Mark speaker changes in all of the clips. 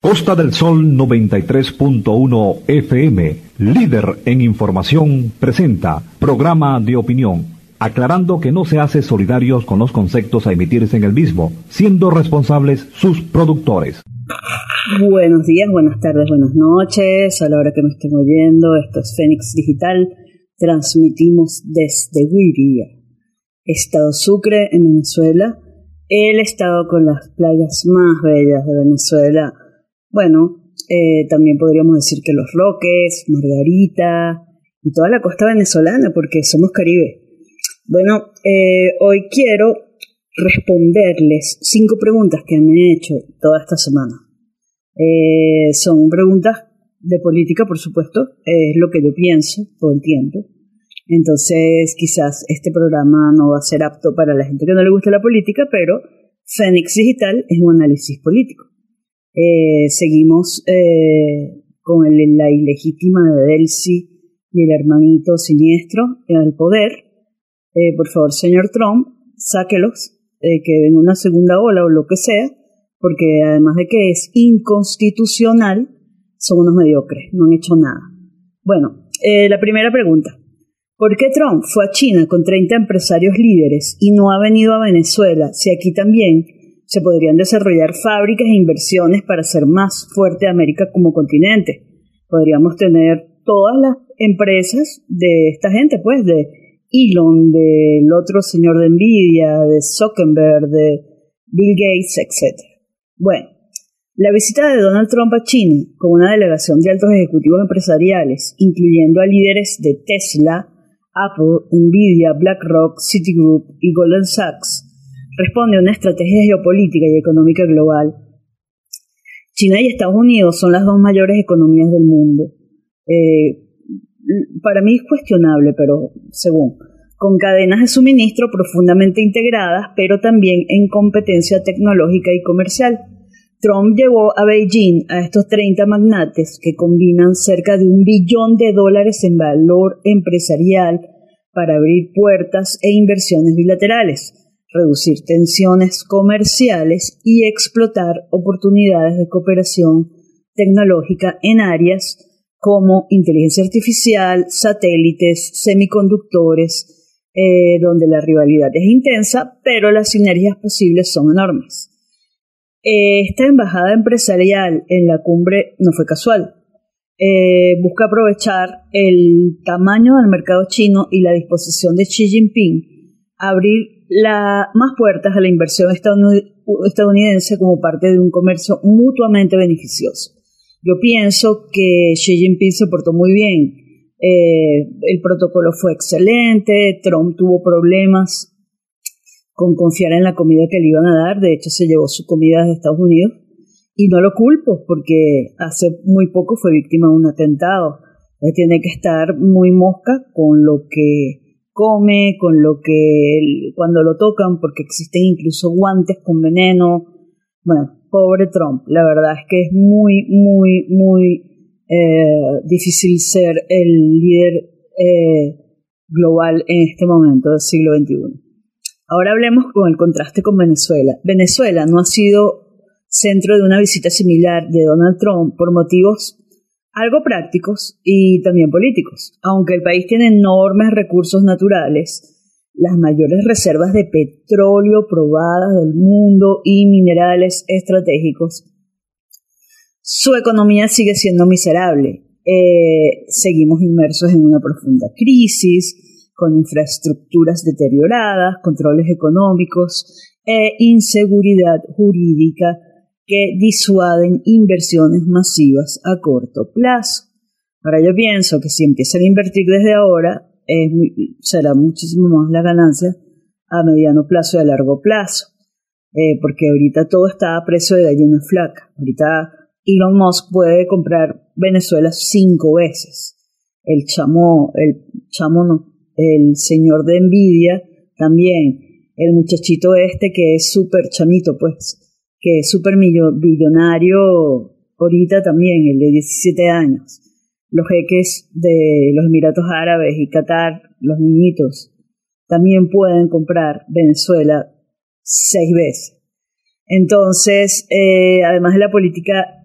Speaker 1: Costa del Sol 93.1 FM, líder en información, presenta programa de opinión, aclarando que no se hace solidarios con los conceptos a emitirse en el mismo, siendo responsables sus productores.
Speaker 2: Buenos días, buenas tardes, buenas noches, a la hora que me estén oyendo. Esto es Fénix Digital. Transmitimos desde Huiría, estado Sucre, en Venezuela, el estado con las playas más bellas de Venezuela. Bueno, también podríamos decir que Los Roques, Margarita y toda la costa venezolana, porque somos Caribe. Bueno, hoy quiero responderles 5 preguntas que me han hecho toda esta semana. Son preguntas de política, por supuesto, es lo que yo pienso todo el tiempo. Entonces, quizás este programa no va a ser apto para la gente que no le gusta la política, pero Fénix Digital es un análisis político. Seguimos con la ilegítima de Delcy y el hermanito siniestro al poder. Por favor, señor Trump, sáquelos, que venga una segunda ola o lo que sea, porque además de que es inconstitucional, son unos mediocres, no han hecho nada. Bueno, la primera pregunta. ¿Por qué Trump fue a China con 30 empresarios líderes y no ha venido a Venezuela si aquí también se podrían desarrollar fábricas e inversiones para hacer más fuerte a América como continente? Podríamos tener todas las empresas de esta gente, pues, de Elon, del otro señor de Nvidia, de Zuckerberg, de Bill Gates, etc. Bueno, la visita de Donald Trump a China con una delegación de altos ejecutivos empresariales, incluyendo a líderes de Tesla, Apple, Nvidia, BlackRock, Citigroup y Goldman Sachs, responde a una estrategia geopolítica y económica global. China y Estados Unidos son las 2 mayores economías del mundo. Para mí es cuestionable, pero según, con cadenas de suministro profundamente integradas, pero también en competencia tecnológica y comercial. Trump llevó a Beijing a estos 30 magnates que combinan cerca de $1 billón en valor empresarial para abrir puertas e inversiones bilaterales, reducir tensiones comerciales y explotar oportunidades de cooperación tecnológica en áreas como inteligencia artificial, satélites, semiconductores, donde la rivalidad es intensa, pero las sinergias posibles son enormes. Esta embajada empresarial en la cumbre no fue casual. Busca aprovechar el tamaño del mercado chino y la disposición de Xi Jinping a abrir más puertas a la inversión estadounidense como parte de un comercio mutuamente beneficioso. Yo pienso que Xi Jinping se portó muy bien. El protocolo fue excelente. Trump tuvo problemas con confiar en la comida que le iban a dar. De hecho, se llevó su comida de Estados Unidos. Y no lo culpo, porque hace muy poco fue víctima de un atentado. Él tiene que estar muy mosca con lo que come, con lo que cuando lo tocan, porque existen incluso guantes con veneno. Bueno, pobre Trump. La verdad es que es muy, muy, muy difícil ser el líder global en este momento del siglo XXI. Ahora hablemos con el contraste con Venezuela. Venezuela no ha sido centro de una visita similar de Donald Trump por motivos algo prácticos y también políticos. Aunque el país tiene enormes recursos naturales, las mayores reservas de petróleo probadas del mundo y minerales estratégicos, su economía sigue siendo miserable. Seguimos inmersos en una profunda crisis, con infraestructuras deterioradas, controles económicos e inseguridad jurídica que disuaden inversiones masivas a corto plazo. Ahora yo pienso que si empiezan a invertir desde ahora, será muchísimo más la ganancia a mediano plazo y a largo plazo, porque ahorita todo está a precio de gallina flaca. Ahorita Elon Musk puede comprar Venezuela 5 veces. El señor de Nvidia también, el muchachito este que es súper chamito, pues, que es súper billonario ahorita también, el de 17 años. Los jeques de los Emiratos Árabes y Qatar, los niñitos, también pueden comprar Venezuela 6 veces. Entonces, además de la política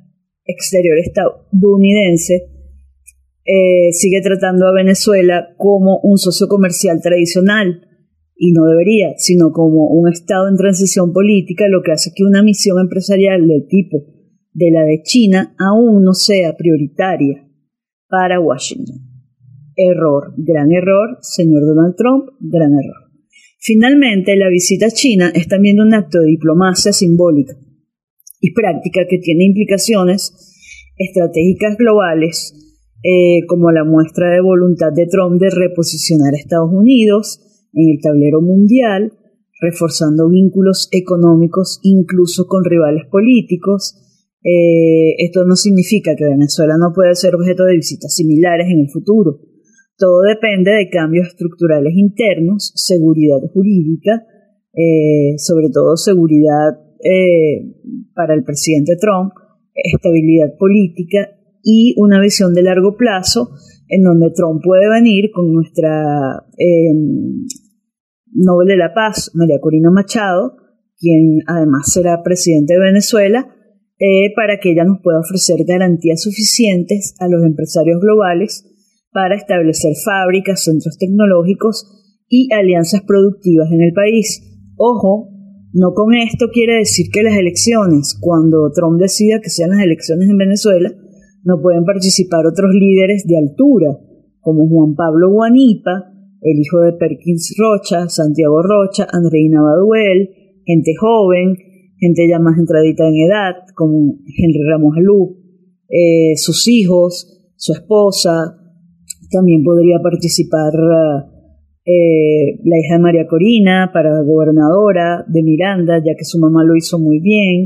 Speaker 2: exterior estadounidense sigue tratando a Venezuela como un socio comercial tradicional, y no debería, sino como un estado en transición política, lo que hace que una misión empresarial del tipo de la de China aún no sea prioritaria para Washington. Error, gran error, señor Donald Trump, gran error. Finalmente, la visita a China es también un acto de diplomacia simbólica y práctica que tiene implicaciones estratégicas globales, como la muestra de voluntad de Trump de reposicionar a Estados Unidos en el tablero mundial, reforzando vínculos económicos incluso con rivales políticos. Esto no significa que Venezuela no pueda ser objeto de visitas similares en el futuro. Todo depende de cambios estructurales internos, seguridad jurídica, sobre todo seguridad para el presidente Trump, estabilidad política y una visión de largo plazo en donde Trump puede venir con nuestra Nobel de la Paz, María Corina Machado, quien además será presidente de Venezuela, para que ella nos pueda ofrecer garantías suficientes a los empresarios globales para establecer fábricas, centros tecnológicos y alianzas productivas en el país. Ojo, no con esto quiere decir que las elecciones, cuando Trump decida que sean las elecciones en Venezuela, no pueden participar otros líderes de altura, como Juan Pablo Guanipa, el hijo de Perkins Rocha, Santiago Rocha, Andreina Baduel, gente joven, gente ya más entradita en edad, como Henry Ramos Alú, sus hijos, su esposa. También podría participar la hija de María Corina para gobernadora de Miranda, ya que su mamá lo hizo muy bien,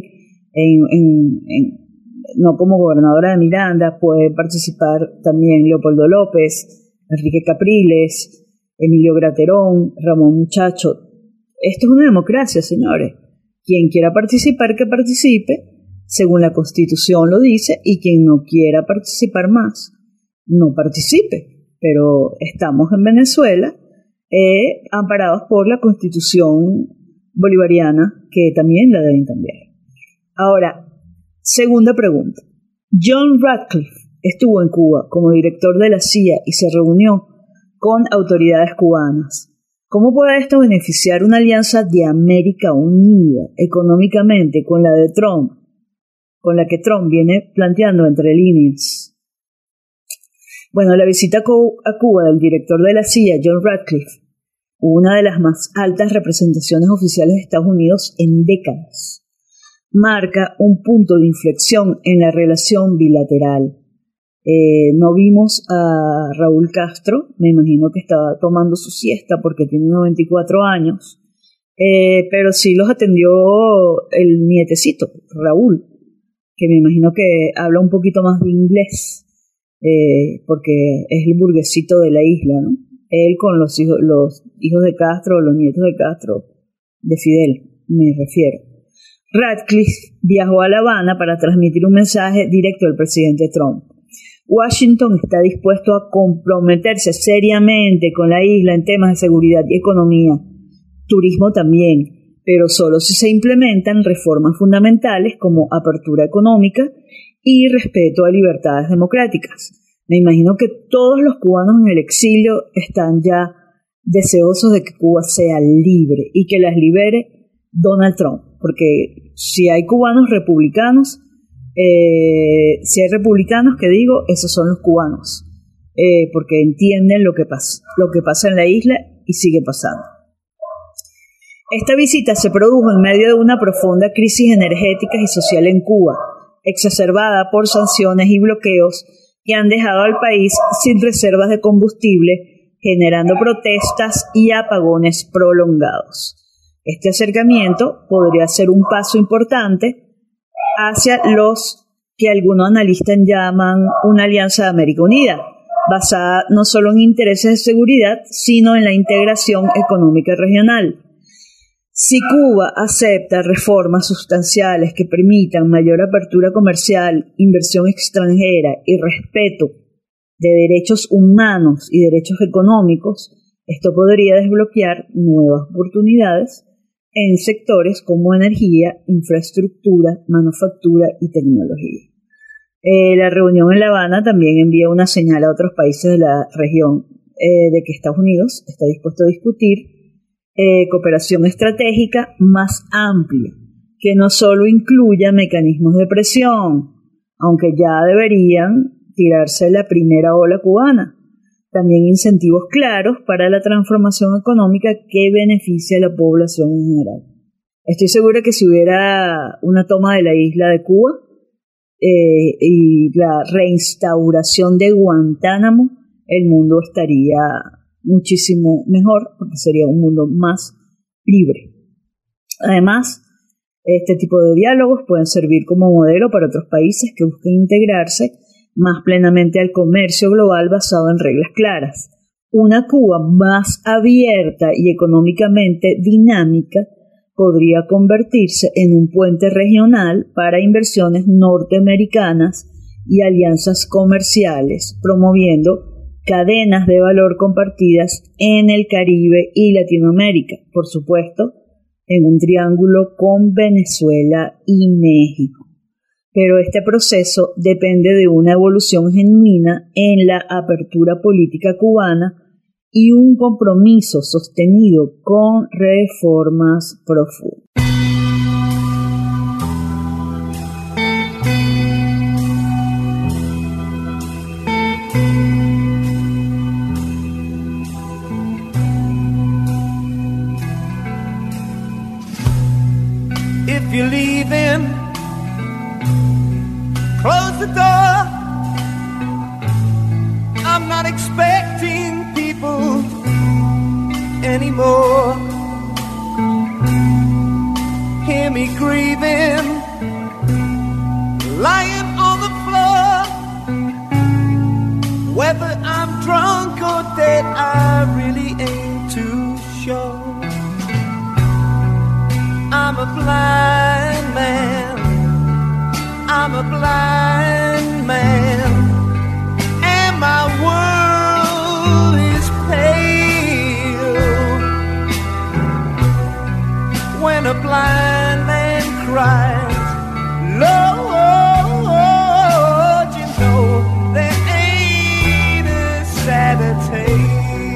Speaker 2: no como gobernadora de Miranda. Puede participar también Leopoldo López, Enrique Capriles, Emilio Graterón, Ramón Muchacho. Esto es una democracia, señores. Quien quiera participar, que participe, según la Constitución lo dice, y quien no quiera participar más, no participe. Pero estamos en Venezuela, amparados por la Constitución bolivariana, que también la deben cambiar. Ahora, segunda pregunta. John Ratcliffe estuvo en Cuba como director de la CIA y se reunió con autoridades cubanas. ¿Cómo puede esto beneficiar una alianza de América unida económicamente con la de Trump, con la que Trump viene planteando entre líneas? Bueno, la visita a Cuba del director de la CIA, John Ratcliffe, una de las más altas representaciones oficiales de Estados Unidos en décadas, marca un punto de inflexión en la relación bilateral. No vimos a Raúl Castro, me imagino que estaba tomando su siesta porque tiene 94 años, pero sí los atendió el nietecito, Raúl, que me imagino que habla un poquito más de inglés, porque es el burguesito de la isla, ¿no? Él con los hijos de Castro, los nietos de Castro, de Fidel, me refiero. Ratcliffe viajó a La Habana para transmitir un mensaje directo al presidente Trump. Washington está dispuesto a comprometerse seriamente con la isla en temas de seguridad y economía, turismo también, pero solo si se implementan reformas fundamentales como apertura económica y respeto a libertades democráticas. Me imagino que todos los cubanos en el exilio están ya deseosos de que Cuba sea libre y que las libere Donald Trump, porque si hay cubanos republicanos, si hay republicanos, que digo, esos son los cubanos, porque entienden lo que pasa en la isla y sigue pasando. Esta visita se produjo en medio de una profunda crisis energética y social en Cuba, exacerbada por sanciones y bloqueos que han dejado al país sin reservas de combustible, generando protestas y apagones prolongados. Este acercamiento podría ser un paso importante hacia los que algunos analistas llaman una alianza de América Unida, basada no solo en intereses de seguridad, sino en la integración económica regional. Si Cuba acepta reformas sustanciales que permitan mayor apertura comercial, inversión extranjera y respeto de derechos humanos y derechos económicos, esto podría desbloquear nuevas oportunidades en sectores como energía, infraestructura, manufactura y tecnología. La reunión en La Habana también envía una señal a otros países de la región de que Estados Unidos está dispuesto a discutir cooperación estratégica más amplia, que no solo incluya mecanismos de presión, aunque ya deberían tirarse la primera ola cubana, también incentivos claros para la transformación económica que beneficie a la población en general. Estoy segura que si hubiera una toma de la isla de Cuba y la reinstauración de Guantánamo, el mundo estaría muchísimo mejor porque sería un mundo más libre. Además, este tipo de diálogos pueden servir como modelo para otros países que busquen integrarse más plenamente al comercio global basado en reglas claras. Una Cuba más abierta y económicamente dinámica podría convertirse en un puente regional para inversiones norteamericanas y alianzas comerciales, promoviendo cadenas de valor compartidas en el Caribe y Latinoamérica, por supuesto, en un triángulo con Venezuela y México. Pero este proceso depende de una evolución genuina en la apertura política cubana y un compromiso sostenido con reformas profundas.
Speaker 3: If you're leaving, close the door. I'm not expecting people anymore. Hear me grieving, lying on the floor. Whether I'm drunk or dead, I really ain't too sure. I'm a blind man, I'm a blind man, and my world is pale. When a blind man cries, Lord, you know there ain't a sadder tale.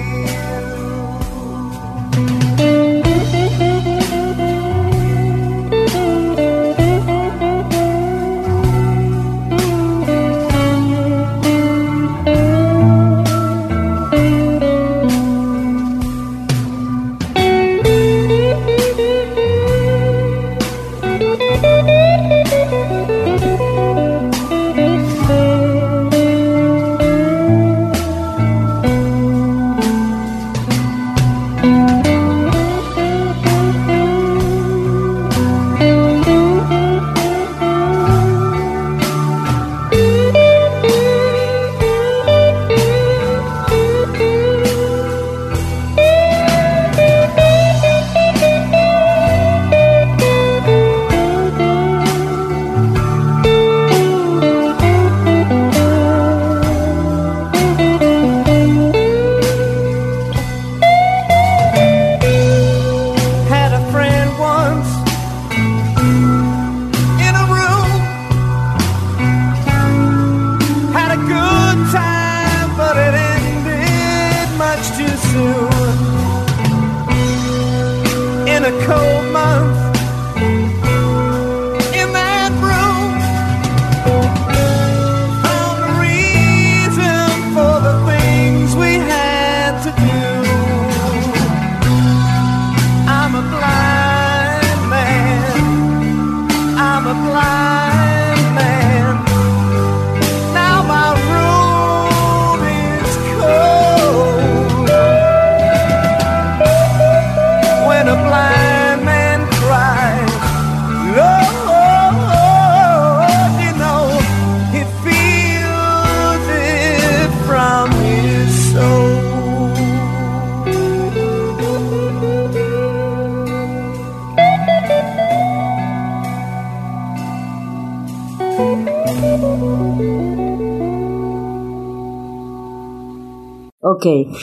Speaker 2: Ok,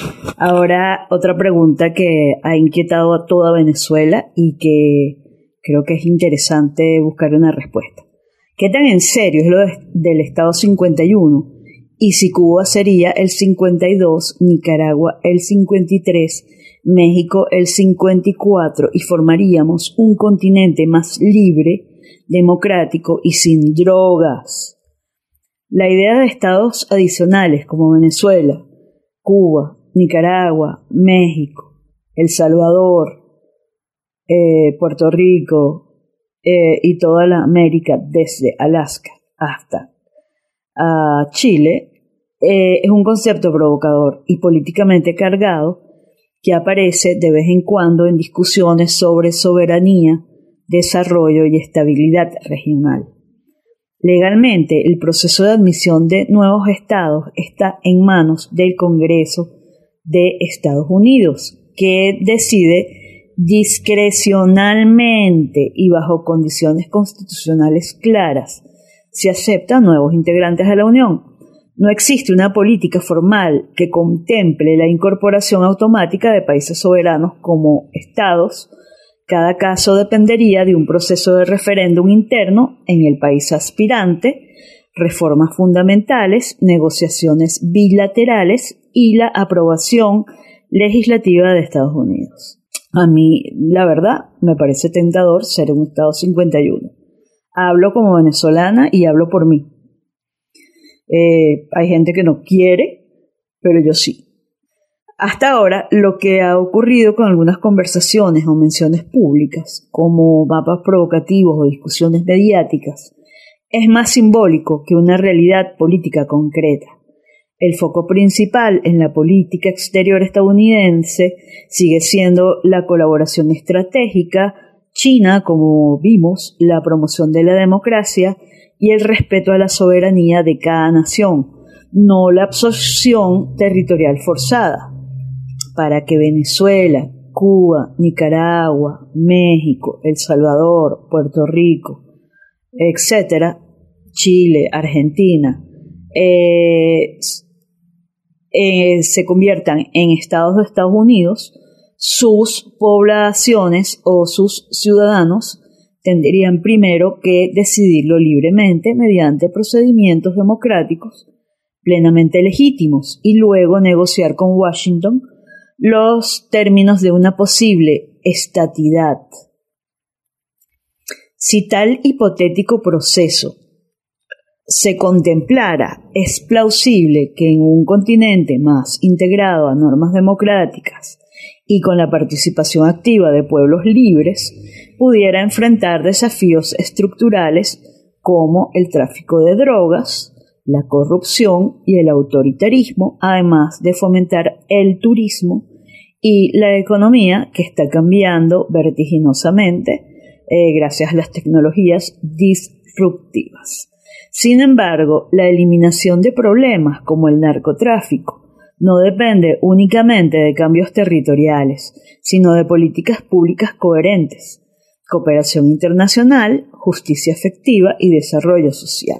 Speaker 2: ahora otra pregunta que ha inquietado a toda Venezuela y que creo que es interesante buscar una respuesta. ¿Qué tan en serio es lo del Estado 51? Y si Cuba sería el 52, Nicaragua el 53, México el 54 y formaríamos un continente más libre, democrático y sin drogas. La idea de estados adicionales como Venezuela, Cuba, Nicaragua, México, El Salvador, Puerto Rico y toda la América desde Alaska hasta Chile es un concepto provocador y políticamente cargado que aparece de vez en cuando en discusiones sobre soberanía, desarrollo y estabilidad regional. Legalmente, el proceso de admisión de nuevos estados está en manos del Congreso de Estados Unidos, que decide discrecionalmente y bajo condiciones constitucionales claras si acepta nuevos integrantes a la Unión. No existe una política formal que contemple la incorporación automática de países soberanos como estados. Cada caso dependería de un proceso de referéndum interno en el país aspirante, reformas fundamentales, negociaciones bilaterales y la aprobación legislativa de Estados Unidos. A mí, la verdad, me parece tentador ser un Estado 51. Hablo como venezolana y hablo por mí. Hay gente que no quiere, pero yo sí. Hasta ahora, lo que ha ocurrido con algunas conversaciones o menciones públicas, como mapas provocativos o discusiones mediáticas, es más simbólico que una realidad política concreta. El foco principal en la política exterior estadounidense sigue siendo la colaboración estratégica, China, como vimos, la promoción de la democracia y el respeto a la soberanía de cada nación, no la absorción territorial forzada. Para que Venezuela, Cuba, Nicaragua, México, El Salvador, Puerto Rico, etcétera, Chile, Argentina, se conviertan en estados de Estados Unidos, sus poblaciones o sus ciudadanos tendrían primero que decidirlo libremente mediante procedimientos democráticos plenamente legítimos y luego negociar con Washington los términos de una posible estatidad. Si tal hipotético proceso se contemplara, es plausible que en un continente más integrado a normas democráticas y con la participación activa de pueblos libres, pudiera enfrentar desafíos estructurales como el tráfico de drogas, la corrupción y el autoritarismo, además de fomentar el turismo y la economía que está cambiando vertiginosamente gracias a las tecnologías disruptivas. Sin embargo, la eliminación de problemas como el narcotráfico no depende únicamente de cambios territoriales, sino de políticas públicas coherentes, cooperación internacional, justicia efectiva y desarrollo social.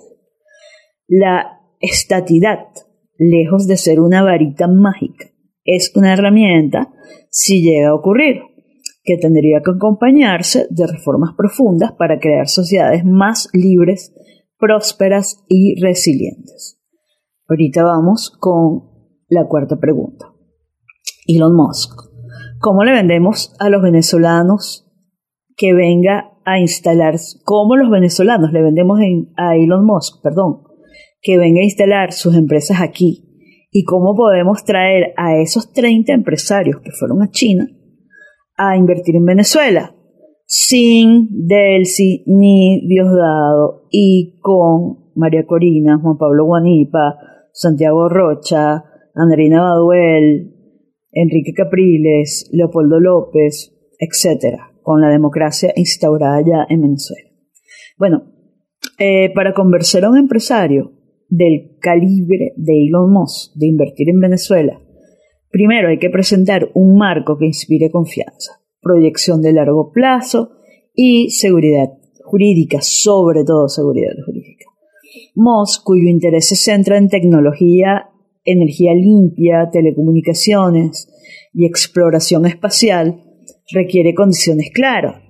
Speaker 2: La estatidad, lejos de ser una varita mágica, es una herramienta, si llega a ocurrir, que tendría que acompañarse de reformas profundas para crear sociedades más libres, prósperas y resilientes. Ahorita vamos con la cuarta pregunta. Elon Musk. ¿Cómo le vendemos a los venezolanos que venga a instalar, cómo los venezolanos le vendemos a Elon Musk, que venga a instalar sus empresas aquí? ¿Y cómo podemos traer a esos 30 empresarios que fueron a China a invertir en Venezuela sin Delcy ni Diosdado y con María Corina, Juan Pablo Guanipa, Santiago Rocha, Andreina Baduel, Enrique Capriles, Leopoldo López, etcétera, con la democracia instaurada ya en Venezuela? Bueno, para convencer a un empresario del calibre de Elon Musk de invertir en Venezuela, primero hay que presentar un marco que inspire confianza, proyección de largo plazo y seguridad jurídica, sobre todo seguridad jurídica. Musk, cuyo interés se centra en tecnología, energía limpia, telecomunicaciones y exploración espacial, requiere condiciones claras.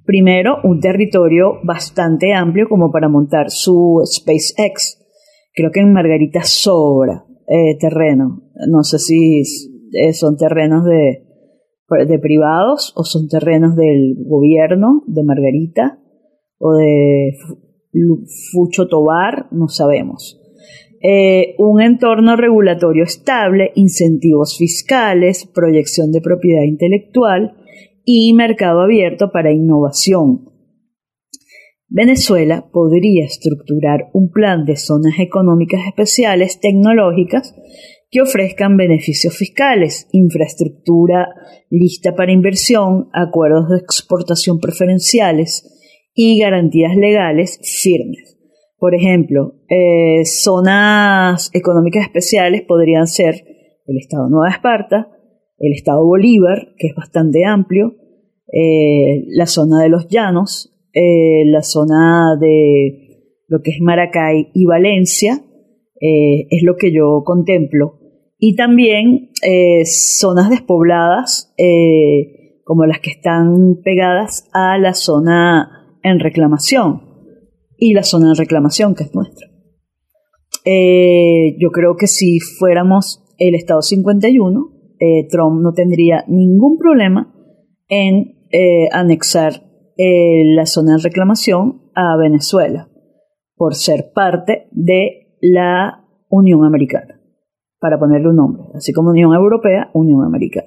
Speaker 2: Primero, un territorio bastante amplio como para montar su SpaceX. Creo que en Margarita sobra terreno. No sé si son terrenos de privados o son terrenos del gobierno de Margarita o de Fucho Tobar, no sabemos. Un entorno regulatorio estable, incentivos fiscales, proyección de propiedad intelectual y mercado abierto para innovación. Venezuela podría estructurar un plan de zonas económicas especiales tecnológicas que ofrezcan beneficios fiscales, infraestructura lista para inversión, acuerdos de exportación preferenciales y garantías legales firmes. Por ejemplo, zonas económicas especiales podrían ser el Estado Nueva Esparta, el Estado Bolívar, que es bastante amplio, la zona de los Llanos, la zona de lo que es Maracay y Valencia, es lo que yo contemplo. Y también zonas despobladas, como las que están pegadas a la zona en reclamación, y la zona de reclamación que es nuestra. Yo creo que si fuéramos el Estado 51, Trump no tendría ningún problema en anexar la zona de reclamación a Venezuela por ser parte de la Unión Americana, para ponerle un nombre, así como Unión Europea, Unión Americana.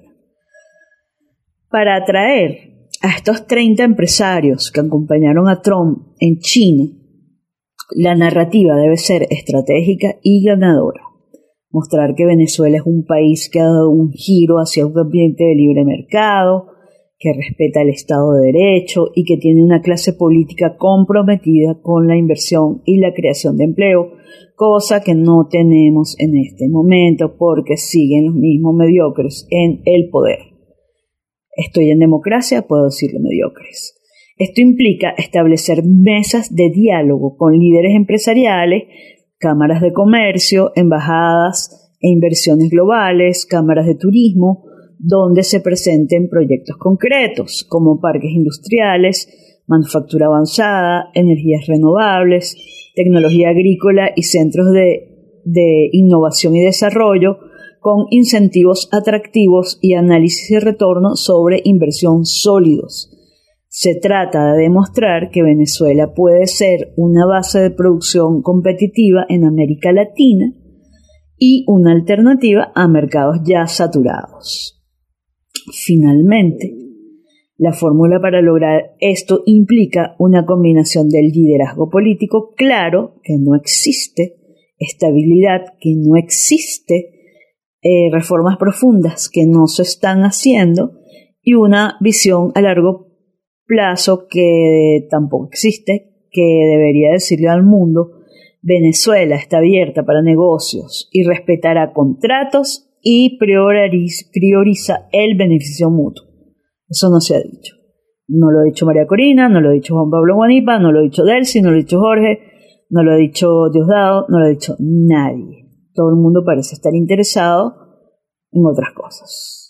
Speaker 2: Para atraer a estos 30 empresarios que acompañaron a Trump en China, la narrativa debe ser estratégica y ganadora. Mostrar que Venezuela es un país que ha dado un giro hacia un ambiente de libre mercado, que respeta el Estado de Derecho y que tiene una clase política comprometida con la inversión y la creación de empleo, cosa que no tenemos en este momento porque siguen los mismos mediocres en el poder. Estoy en democracia, puedo decirle mediocres. Esto implica establecer mesas de diálogo con líderes empresariales, cámaras de comercio, embajadas e inversiones globales, cámaras de turismo, donde se presenten proyectos concretos como parques industriales, manufactura avanzada, energías renovables, tecnología agrícola y centros de innovación y desarrollo con incentivos atractivos y análisis de retorno sobre inversión sólidos. Se trata de demostrar que Venezuela puede ser una base de producción competitiva en América Latina y una alternativa a mercados ya saturados. Finalmente, la fórmula para lograr esto implica una combinación del liderazgo político claro, que no existe, estabilidad, que no existe, reformas profundas que no se están haciendo y una visión a largo plazo que tampoco existe, que debería decirle al mundo: Venezuela está abierta para negocios y respetará contratos y prioriza el beneficio mutuo. Eso no se ha dicho. No lo ha dicho María Corina, no lo ha dicho Juan Pablo Guanipa, no lo ha dicho Delcy, no lo ha dicho Jorge, no lo ha dicho Diosdado, no lo ha dicho nadie. Todo el mundo parece estar interesado en otras cosas.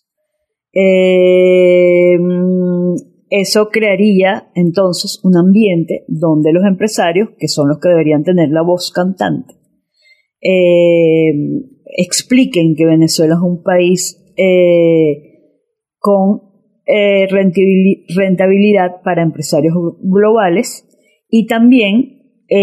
Speaker 2: Eso crearía entonces un ambiente donde los empresarios, que son los que deberían tener la voz cantante, expliquen que Venezuela es un país con rentabilidad para empresarios globales y también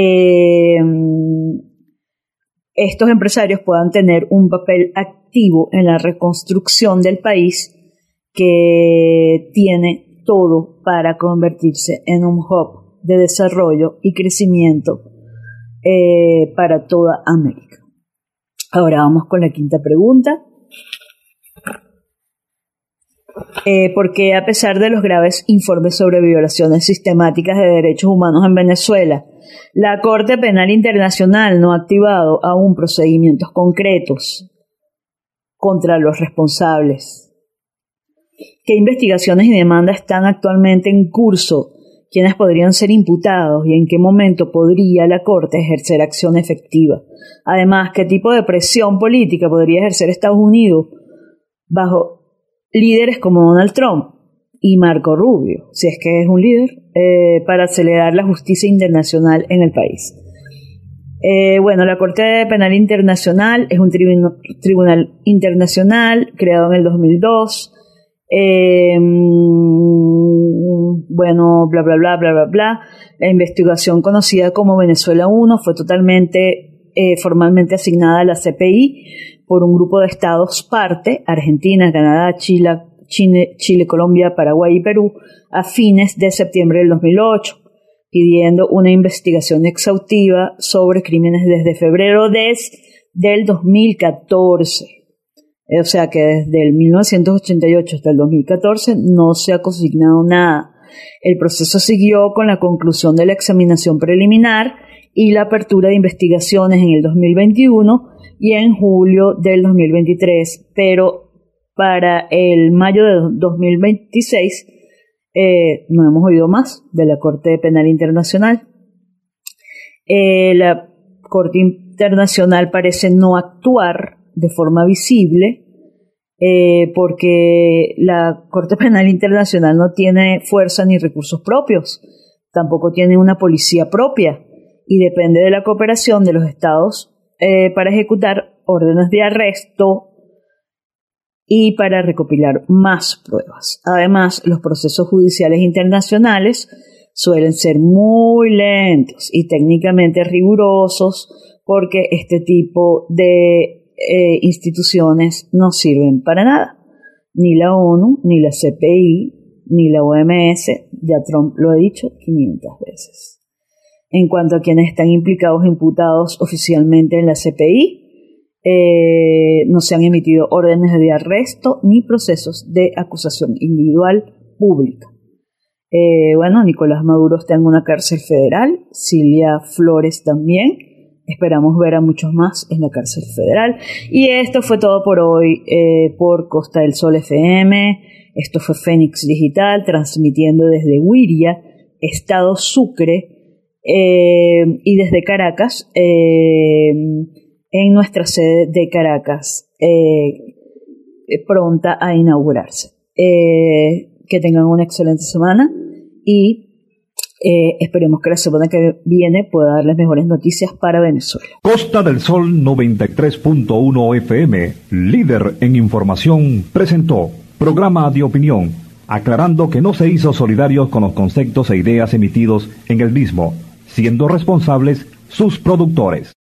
Speaker 2: estos empresarios puedan tener un papel activo en la reconstrucción del país, que tiene todo para convertirse en un hub de desarrollo y crecimiento para toda América. Ahora vamos con la quinta pregunta. Porque a pesar de los graves informes sobre violaciones sistemáticas de derechos humanos en Venezuela, la Corte Penal Internacional no ha activado aún procedimientos concretos contra los responsables? ¿Qué investigaciones y demandas están actualmente en curso? ¿Quiénes podrían ser imputados y en qué momento podría la Corte ejercer acción efectiva? Además, ¿qué tipo de presión política podría ejercer Estados Unidos bajo líderes como Donald Trump y Marco Rubio, si es que es un líder, para acelerar la justicia internacional en el país. La Corte Penal Internacional es un tribunal internacional creado en el 2002. Bla, bla, bla, bla, bla, bla. La investigación conocida como Venezuela 1 fue formalmente asignada a la CPI por un grupo de estados parte, Argentina, Canadá, Chile, Colombia, Paraguay y Perú, a fines de septiembre del 2008, pidiendo una investigación exhaustiva sobre crímenes desde febrero del 2014. O sea que desde el 1988 hasta el 2014 no se ha consignado nada. El proceso siguió con la conclusión de la examinación preliminar y la apertura de investigaciones en el 2021 y en julio del 2023, pero para el mayo de 2026 no hemos oído más de la Corte Penal Internacional. La Corte Internacional parece no actuar de forma visible porque la Corte Penal Internacional no tiene fuerza ni recursos propios, tampoco tiene una policía propia y depende de la cooperación de los estados para ejecutar órdenes de arresto y para recopilar más pruebas. Además, los procesos judiciales internacionales suelen ser muy lentos y técnicamente rigurosos porque este tipo de instituciones no sirven para nada. Ni la ONU, ni la CPI, ni la OMS, ya Trump lo ha dicho 500 veces. En cuanto a quienes están implicados e imputados oficialmente en la CPI, no se han emitido órdenes de arresto ni procesos de acusación individual pública. Nicolás Maduro está en una cárcel federal, Cilia Flores también. Esperamos ver a muchos más en la cárcel federal. Y esto fue todo por hoy por Costa del Sol FM. Esto fue Fénix Digital, transmitiendo desde Huiria, Estado Sucre, y desde Caracas, en nuestra sede de Caracas, pronta a inaugurarse. Que tengan una excelente semana y esperemos que la semana que viene pueda darles mejores noticias para Venezuela.
Speaker 1: Costa del Sol 93.1 FM, líder en información, presentó programa de opinión, aclarando que no se hizo solidarios con los conceptos e ideas emitidos en el mismo, siendo responsables sus productores.